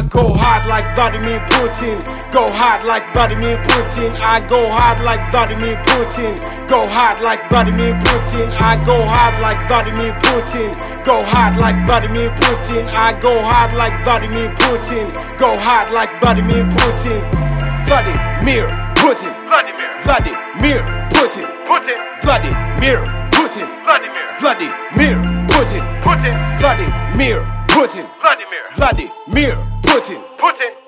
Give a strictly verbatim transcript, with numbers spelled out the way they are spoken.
I go hard like Vladimir Putin. Go hard like Vladimir Putin. I go hard like Vladimir Putin. Go hard like Vladimir Putin. I go hard like Vladimir Putin. Go hard like Vladimir Putin. I go hard like Vladimir Putin. Go hard like Vladimir Putin. Vladimir Putin. Vladimir. Vladimir Putin. Putin. Vladimir Putin. Vladimir. Vladimir Putin. Putin. Vladimir Putin. Vladimir. Vladimir Putin. Putin.